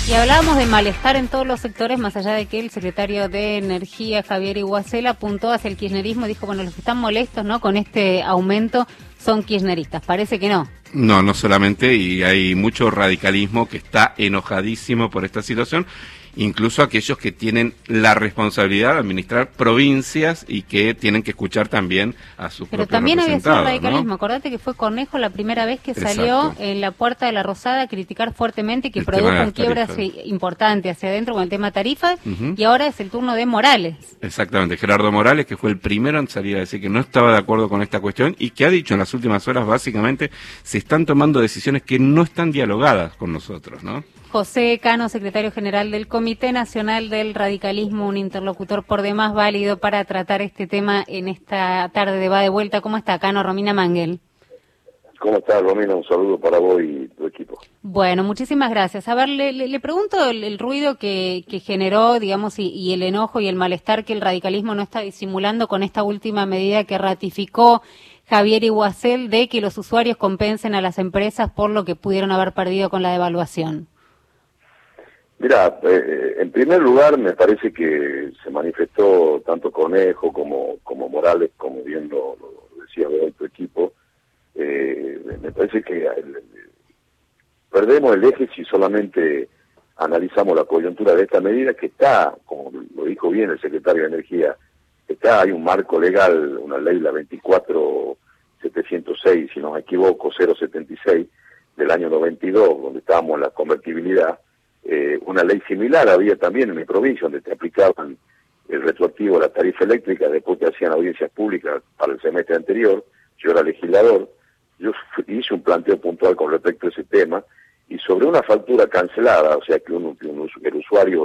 Y hablábamos de malestar en todos los sectores, más allá de que el secretario de Energía, Javier Iguacel, apuntó hacia el kirchnerismo y dijo, bueno, los que están molestos, ¿no?, con este aumento son kirchneristas. Parece que no. No, no solamente, y hay mucho radicalismo que está enojadísimo por esta situación, incluso aquellos que tienen la responsabilidad de administrar provincias y que tienen que escuchar también a sus propios representados. Pero también había sido radicalismo, ¿no? Acordate que fue Cornejo la primera vez que salió en la Puerta de la Rosada a criticar fuertemente y que produjo un quiebre importante hacia adentro con el tema tarifas, y ahora es el turno de Morales. Exactamente, Gerardo Morales, que fue el primero en salir a decir que no estaba de acuerdo con esta cuestión y que ha dicho en las últimas horas, básicamente, se están tomando decisiones que no están dialogadas con nosotros, ¿no? José Cano, secretario general del Comité Nacional del Radicalismo, un interlocutor por demás válido para tratar este tema en esta tarde de Va de Vuelta. ¿Cómo está, Cano? Romina Mangel. ¿Cómo estás, Romina? Un saludo para vos y tu equipo. Bueno, muchísimas gracias. A ver, le pregunto el ruido que generó, digamos, y el enojo y el malestar que el radicalismo no está disimulando con esta última medida que ratificó Javier Iguacel de que los usuarios compensen a las empresas por lo que pudieron haber perdido con la devaluación. Mira, en primer lugar me parece que se manifestó tanto Cornejo como Morales, como bien lo decía hoy tu equipo. Me parece que perdemos el eje si solamente analizamos la coyuntura de esta medida que está, como lo dijo bien el secretario de Energía, hay un marco legal, una ley, la 24.706, si no me equivoco, 076, del año 92, donde estábamos en la convertibilidad. Una ley similar había también en mi provincia, donde te aplicaban el retroactivo a la tarifa eléctrica después que hacían audiencias públicas para el semestre anterior. Yo era legislador, yo hice un planteo puntual con respecto a ese tema, y sobre una factura cancelada, o sea que el usuario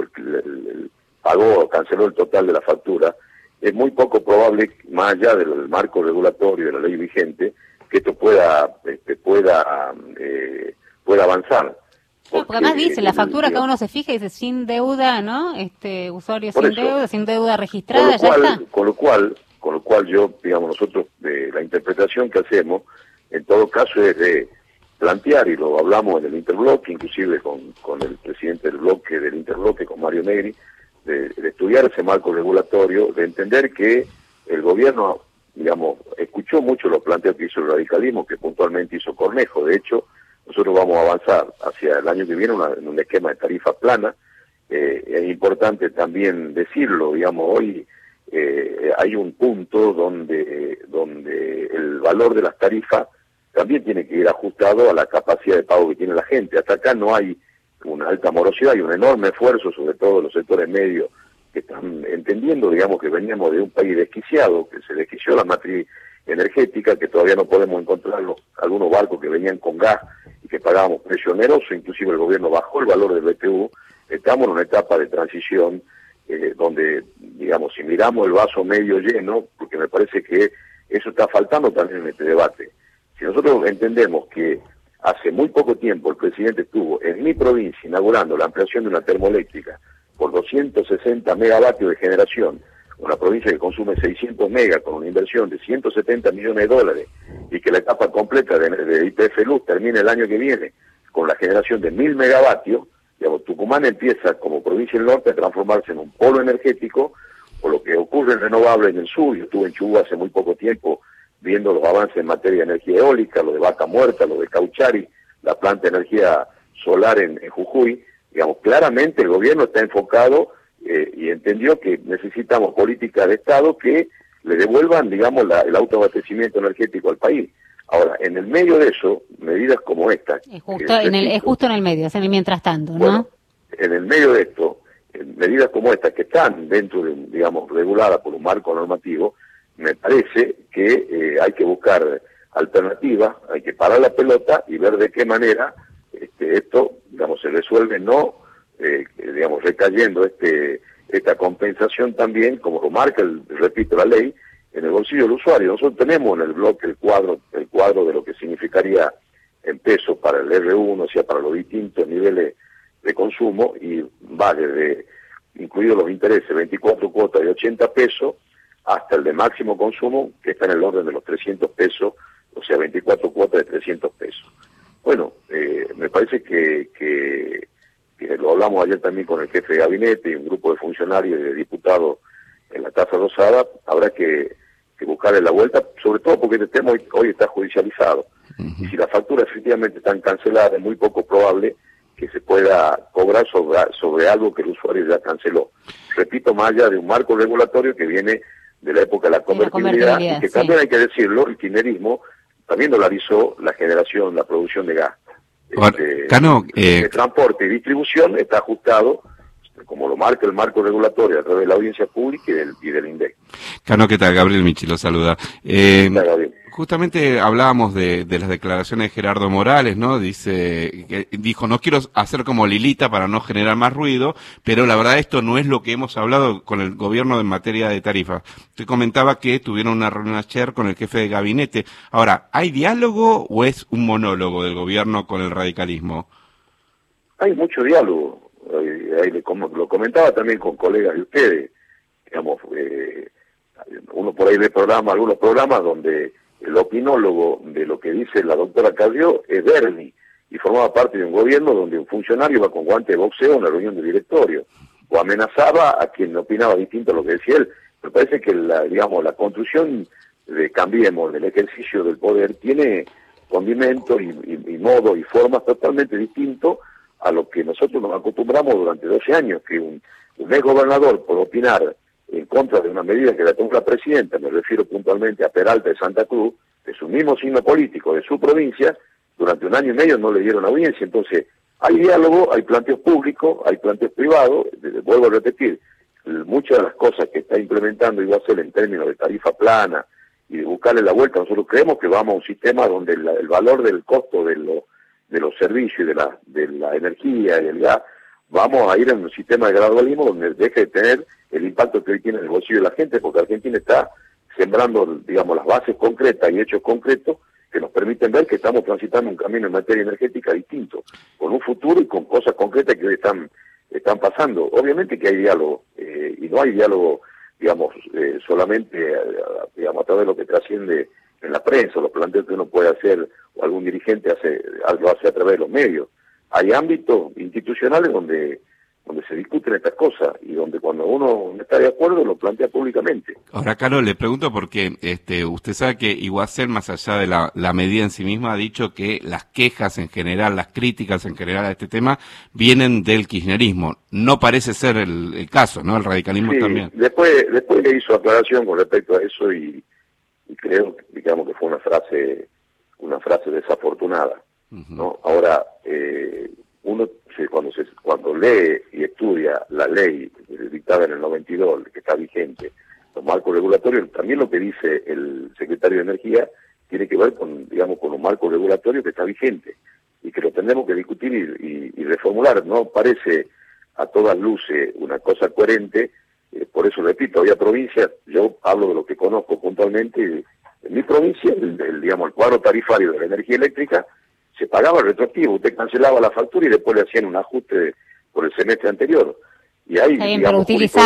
pagó, canceló el total de la factura, es muy poco probable, más allá del marco regulatorio de la ley vigente, que esto pueda avanzar. Porque además dice, la factura que uno se fija dice sin deuda, ¿no? Usuario sin deuda registrada, ya está. Con lo cual yo, digamos, nosotros, la interpretación que hacemos, en todo caso es de plantear, y lo hablamos en el interbloque, inclusive con el presidente del bloque, del interbloque, con Mario Negri, de estudiar ese marco regulatorio, de entender que el gobierno, digamos, escuchó mucho los planteos que hizo el radicalismo, que puntualmente hizo Cornejo. De hecho, nosotros vamos a avanzar hacia el año que viene en un esquema de tarifa plana. Es importante también decirlo, digamos, hoy hay un punto donde el valor de las tarifas también tiene que ir ajustado a la capacidad de pago que tiene la gente. Hasta acá no hay una alta morosidad y un enorme esfuerzo, sobre todo los sectores medios, que están entendiendo, digamos, que veníamos de un país desquiciado, que se desquició la matriz energética, que todavía no podemos encontrar algunos barcos que venían con gas y que pagábamos precio oneroso. Inclusive el gobierno bajó el valor del BTU. Estamos en una etapa de transición donde, digamos, si miramos el vaso medio lleno, porque me parece que eso está faltando también en este debate. Si nosotros entendemos que hace muy poco tiempo el presidente estuvo en mi provincia inaugurando la ampliación de una termoeléctrica por 260 megavatios de generación, una provincia que consume 600 megas con una inversión de 170 millones de dólares, y que la etapa completa de YPF Luz termine el año que viene con la generación de 1000 megavatios, digamos, Tucumán empieza como provincia del norte a transformarse en un polo energético, por lo que ocurre en renovables en el sur. Yo estuve en Chubut hace muy poco tiempo viendo los avances en materia de energía eólica, lo de Vaca Muerta, lo de Cauchari, la planta de energía solar en Jujuy. Digamos, claramente el gobierno está enfocado y entendió que necesitamos políticas de Estado que le devuelvan, digamos, el autoabastecimiento energético al país. Ahora, en el medio de eso, medidas como esta... Es justo en el medio, es en el mientras tanto, ¿no? Bueno, en el medio de esto, medidas como esta, que están dentro de, digamos, reguladas por un marco normativo, me parece que hay que buscar alternativas, hay que parar la pelota y ver de qué manera esto, digamos, se resuelve, no, digamos, recayendo esta compensación también, como lo marca, repito, la ley, en el bolsillo del usuario. Nosotros tenemos en el bloque el cuadro de lo que significaría en pesos para el R1, o sea, para los distintos niveles de consumo, y va desde, incluidos los intereses, 24 cuotas de 80 pesos, hasta el de máximo consumo, que está en el orden de los 300 pesos, o sea, 24 cuotas de 300 pesos. Bueno, me parece que que lo hablamos ayer también con el jefe de gabinete y un grupo de funcionarios y de diputados en la Casa Rosada, habrá que buscarle la vuelta, sobre todo porque este tema hoy está judicializado. Y si las facturas efectivamente están canceladas, es muy poco probable que se pueda cobrar sobre algo que el usuario ya canceló. Repito, más allá de un marco regulatorio que viene de la época de la convertibilidad, y que también hay que decirlo, el kirchnerismo también dolarizó la generación, la producción de gas. Cano, de transporte y distribución está ajustado, como lo marca el marco regulatorio a través de la audiencia pública y del INDEC. Cano, ¿qué tal? Gabriel Michi lo saluda. Justamente hablábamos de las declaraciones de Gerardo Morales, ¿no? Dijo, no quiero hacer como Lilita para no generar más ruido, pero la verdad esto no es lo que hemos hablado con el gobierno en materia de tarifas. Usted comentaba que tuvieron una reunión ayer con el jefe de gabinete. Ahora, ¿hay diálogo o es un monólogo del gobierno con el radicalismo? Hay mucho diálogo. Lo comentaba también con colegas de ustedes. Digamos, uno por ahí ve algunos programas donde el opinólogo de lo que dice la doctora Carrió es Berni, y formaba parte de un gobierno donde un funcionario iba con guante de boxeo a una reunión de directorio, o amenazaba a quien opinaba distinto a lo que decía él. Me parece que la construcción de Cambiemos, del ejercicio del poder, tiene condimentos y modos y formas totalmente distintos a lo que nosotros nos acostumbramos durante 12 años, que un ex gobernador por opinar en contra de una medida que la tomó la presidenta, me refiero puntualmente a Peralta de Santa Cruz, de su mismo signo político, de su provincia, durante 1 año y medio no le dieron audiencia. Entonces, hay diálogo, hay planteos públicos, hay planteos privados, vuelvo a repetir, muchas de las cosas que está implementando Iguacel en términos de tarifa plana y de buscarle la vuelta, nosotros creemos que vamos a un sistema donde el valor del costo de los servicios y de la energía y el gas, vamos a ir en un sistema de gradualismo donde deje de tener el impacto que hoy tiene en el bolsillo de la gente, porque Argentina está sembrando, digamos, las bases concretas y hechos concretos que nos permiten ver que estamos transitando un camino en materia energética distinto, con un futuro y con cosas concretas que hoy están pasando. Obviamente que hay diálogo, y no hay diálogo, digamos, solamente digamos, a través de lo que trasciende en la prensa, los planteos que uno puede hacer o algún dirigente lo hace a través de los medios. Hay ámbitos institucionales donde se discuten estas cosas y donde cuando uno no está de acuerdo lo plantea públicamente. Ahora, Carlos, le pregunto porque usted sabe que Iguacel, más allá de la medida en sí misma, ha dicho que las quejas en general, las críticas en general a este tema vienen del kirchnerismo. No parece ser el caso, ¿no? El radicalismo sí, también. Después le hizo aclaración con respecto a eso y creo, digamos, que fue una frase desafortunada, ¿no? Ahora, uno cuando lee y estudia la ley dictada en el 92, que está vigente, los marcos regulatorios, también lo que dice el secretario de Energía tiene que ver con un marco regulatorio que está vigente y que lo tendremos que discutir y reformular. No parece a todas luces una cosa coherente, por eso repito, había provincias, yo hablo de lo que conozco puntualmente, en mi provincia, el cuadro tarifario de la energía eléctrica se pagaba retroactivo, usted cancelaba la factura y después le hacían un ajuste por el semestre anterior. Y ahí, está bien, pero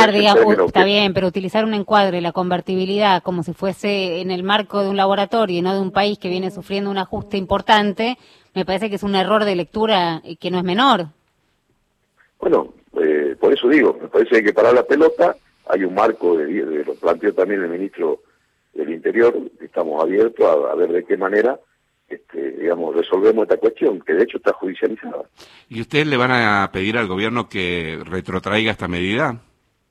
utilizar un encuadre, la convertibilidad, como si fuese en el marco de un laboratorio y no de un país que viene sufriendo un ajuste importante, me parece que es un error de lectura que no es menor. Bueno, por eso digo, me parece que hay que parar la pelota, hay un marco, lo planteó también el ministro del Interior, estamos abiertos a ver de qué manera resolvemos esta cuestión, que de hecho está judicializada. ¿Y ustedes le van a pedir al gobierno que retrotraiga esta medida?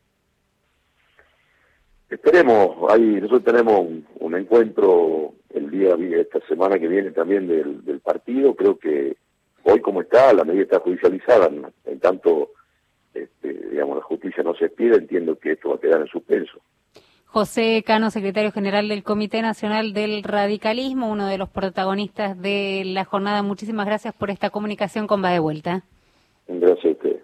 Esperemos, nosotros tenemos un encuentro esta semana que viene también del partido. Creo que hoy como está, la medida está judicializada, en tanto la justicia no se expida, entiendo que esto va a quedar en suspenso. José Cano, secretario general del Comité Nacional del Radicalismo, uno de los protagonistas de la jornada. Muchísimas gracias por esta comunicación con Va de Vuelta. Gracias a usted.